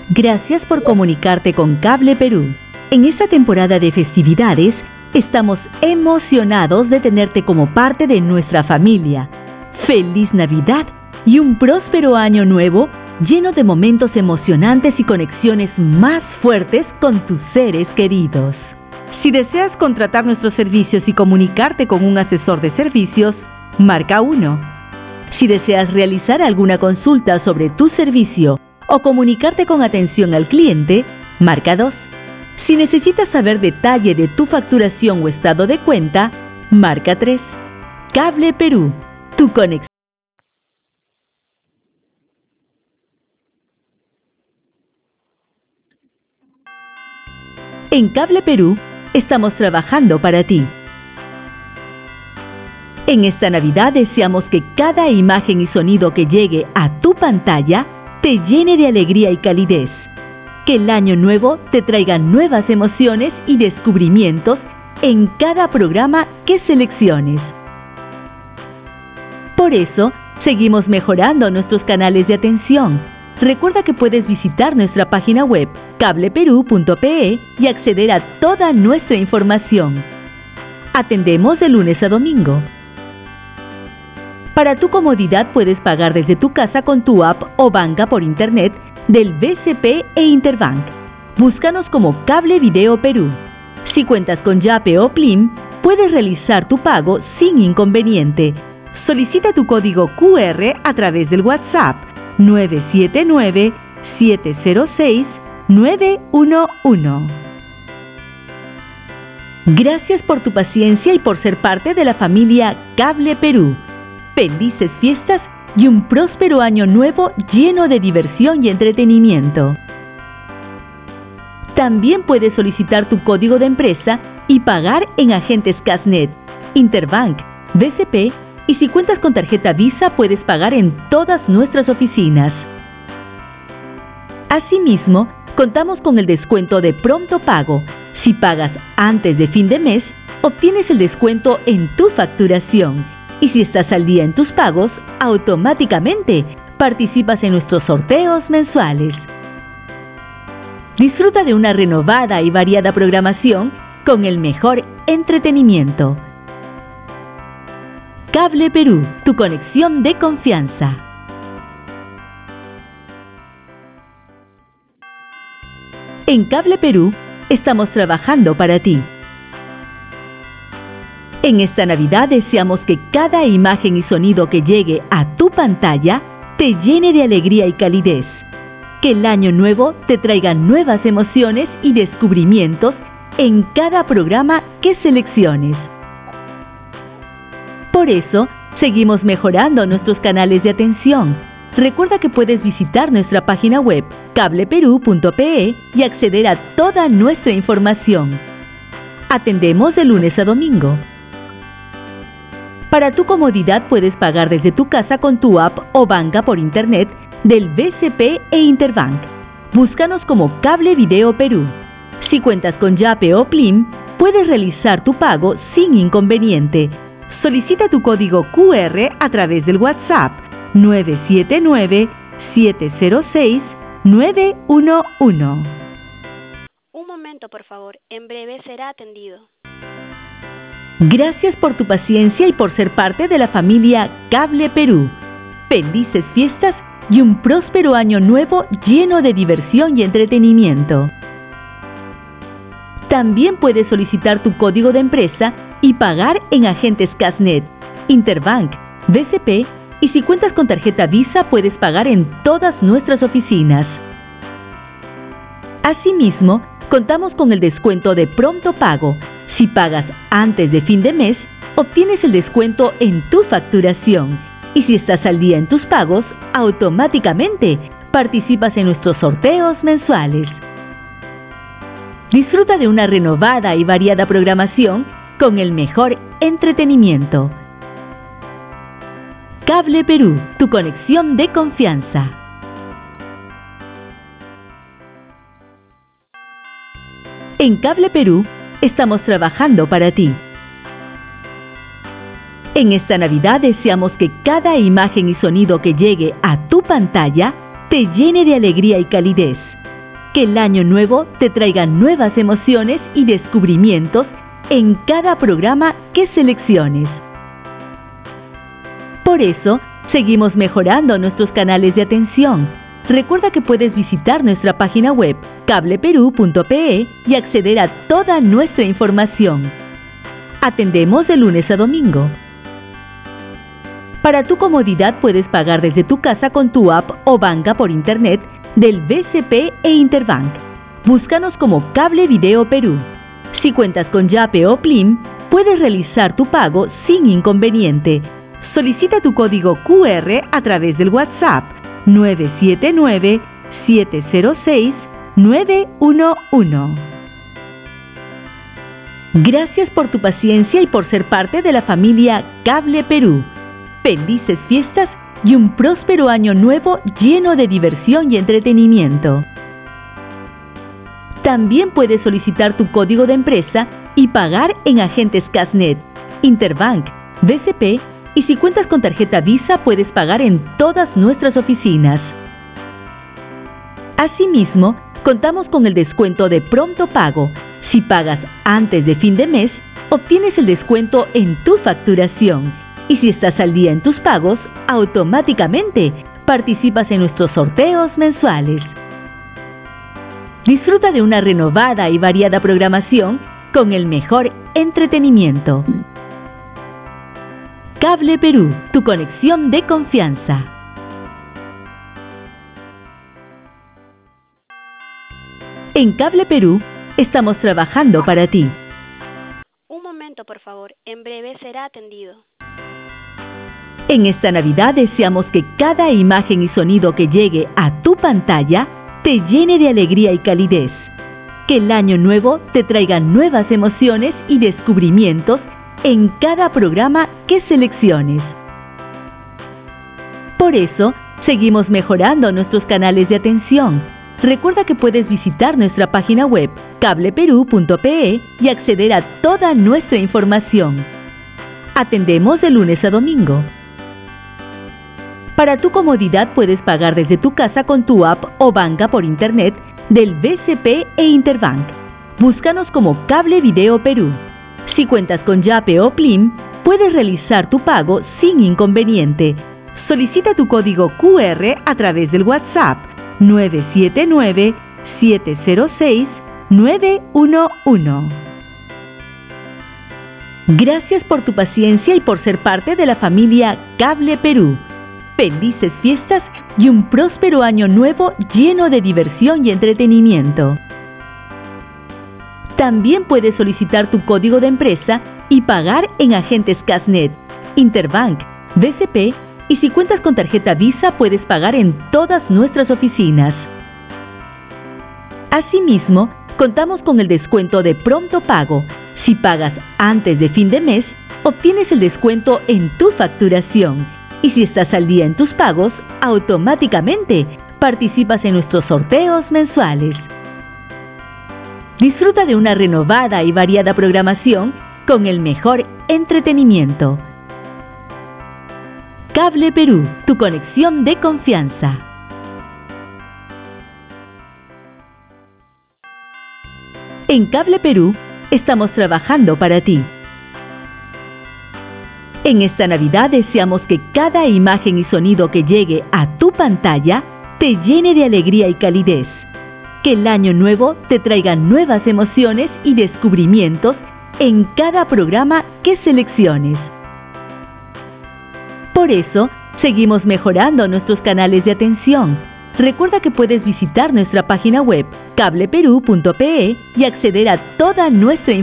Gracias por comunicarte con Cable Perú. En esta temporada de festividades, estamos emocionados de tenerte como parte de nuestra familia. ¡Feliz Navidad y un próspero año nuevo lleno de momentos emocionantes y conexiones más fuertes con tus seres queridos! Si deseas contratar nuestros servicios y comunicarte con un asesor de servicios, marca 1. Si deseas realizar alguna consulta sobre tu servicio o comunicarte con atención al cliente, marca 2. Si necesitas saber detalle de tu facturación o estado de cuenta, marca 3. Cable Perú, tu conexión. En Cable Perú, estamos trabajando para ti. En esta Navidad deseamos que cada imagen y sonido que llegue a tu pantalla te llene de alegría y calidez. Que el año nuevo te traiga nuevas emociones y descubrimientos en cada programa que selecciones. Por eso, seguimos mejorando nuestros canales de atención. Recuerda que puedes visitar nuestra página web cableperú.pe y acceder a toda nuestra información. Atendemos de lunes a domingo. Para tu comodidad puedes pagar desde tu casa con tu app o banca por internet del BCP e Interbank. Búscanos como Cable Video Perú. Si cuentas con Yape o Plim, puedes realizar tu pago sin inconveniente. Solicita tu código QR a través del WhatsApp 979-706-911. Gracias por tu paciencia y por ser parte de la familia Cable Perú. Felices fiestas y un próspero año nuevo lleno de diversión y entretenimiento. También puedes solicitar tu código de empresa y pagar en agentes Casnet, Interbank, BCP y si cuentas con tarjeta Visa puedes pagar en todas nuestras oficinas. Asimismo, contamos con el descuento de pronto pago. Si pagas antes de fin de mes, obtienes el descuento en tu facturación. Y si estás al día en tus pagos, automáticamente participas en nuestros sorteos mensuales. Disfruta de una renovada y variada programación con el mejor entretenimiento. Cable Perú, tu conexión de confianza. En Cable Perú, estamos trabajando para ti. En esta Navidad deseamos que cada imagen y sonido que llegue a tu pantalla te llene de alegría y calidez. Que el año nuevo te traiga nuevas emociones y descubrimientos en cada programa que selecciones. Por eso, seguimos mejorando nuestros canales de atención. Recuerda que puedes visitar nuestra página web cableperú.pe y acceder a toda nuestra información. Atendemos de lunes a domingo. Para tu comodidad puedes pagar desde tu casa con tu app o banca por internet del BCP e Interbank. Búscanos como Cable Video Perú. Si cuentas con Yape o Plim, puedes realizar tu pago sin inconveniente. Solicita tu código QR a través del WhatsApp 979-706-911. Un momento, por favor. En breve será atendido. Gracias por tu paciencia y por ser parte de la familia Cable Perú. Felices fiestas y un próspero año nuevo lleno de diversión y entretenimiento. También puedes solicitar tu código de empresa y pagar en agentes Casnet, Interbank, BCP y si cuentas con tarjeta Visa puedes pagar en todas nuestras oficinas. Asimismo, contamos con el descuento de pronto pago. Si pagas antes de fin de mes, obtienes el descuento en tu facturación. Y si estás al día en tus pagos, automáticamente participas en nuestros sorteos mensuales. Disfruta de una renovada y variada programación con el mejor entretenimiento. Cable Perú, tu conexión de confianza. En Cable Perú, estamos trabajando para ti. En esta Navidad deseamos que cada imagen y sonido que llegue a tu pantalla te llene de alegría y calidez. Que el año nuevo te traiga nuevas emociones y descubrimientos en cada programa que selecciones. Por eso, seguimos mejorando nuestros canales de atención. Recuerda que puedes visitar nuestra página web cableperú.pe y acceder a toda nuestra información. Atendemos de lunes a domingo. Para tu comodidad puedes pagar desde tu casa con tu app o banca por internet del BCP e Interbank. Búscanos como Cable Video Perú. Si cuentas con Yape o Plim, puedes realizar tu pago sin inconveniente. Solicita tu código QR a través del WhatsApp 979-706-911. Gracias por tu paciencia y por ser parte de la familia Cable Perú. Felices fiestas y un próspero año nuevo lleno de diversión y entretenimiento. También puedes solicitar tu código de empresa y pagar en agentes Casnet, Interbank, BCP, y si cuentas con tarjeta Visa puedes pagar en todas nuestras oficinas. Asimismo, contamos con el descuento de pronto pago. Si pagas antes de fin de mes, obtienes el descuento en tu facturación. Y si estás al día en tus pagos, automáticamente participas en nuestros sorteos mensuales. Disfruta de una renovada y variada programación con el mejor entretenimiento. Cable Perú, tu conexión de confianza. En Cable Perú, estamos trabajando para ti. Un momento, por favor. En breve será atendido. En esta Navidad deseamos que cada imagen y sonido que llegue a tu pantalla te llene de alegría y calidez. Que el año nuevo te traiga nuevas emociones y descubrimientos en cada programa que selecciones. Por eso, seguimos mejorando nuestros canales de atención. Recuerda que puedes visitar nuestra página web cableperú.pe y acceder a toda nuestra información. Atendemos de lunes a domingo. Para tu comodidad puedes pagar desde tu casa con tu app o banca por internet del BCP e Interbank. Búscanos como Cable Video Perú. Si cuentas con Yape o Plim, puedes realizar tu pago sin inconveniente. Solicita tu código QR a través del WhatsApp 979-706-911. Gracias por tu paciencia y por ser parte de la familia Cable Perú. Felices fiestas y un próspero año nuevo lleno de diversión y entretenimiento. También puedes solicitar tu código de empresa y pagar en agentes Casnet, Interbank, BCP, y si cuentas con tarjeta Visa puedes pagar en todas nuestras oficinas. Asimismo, contamos con el descuento de pronto pago. Si pagas antes de fin de mes, obtienes el descuento en tu facturación. Y si estás al día en tus pagos, automáticamente participas en nuestros sorteos mensuales. Disfruta de una renovada y variada programación con el mejor entretenimiento. Cable Perú, tu conexión de confianza. En Cable Perú, estamos trabajando para ti. En esta Navidad deseamos que cada imagen y sonido que llegue a tu pantalla te llene de alegría y calidez. Que el año nuevo te traiga nuevas emociones y descubrimientos en cada programa que selecciones. Por eso, seguimos mejorando nuestros canales de atención. Recuerda que puedes visitar nuestra página web cableperú.pe y acceder a toda nuestra información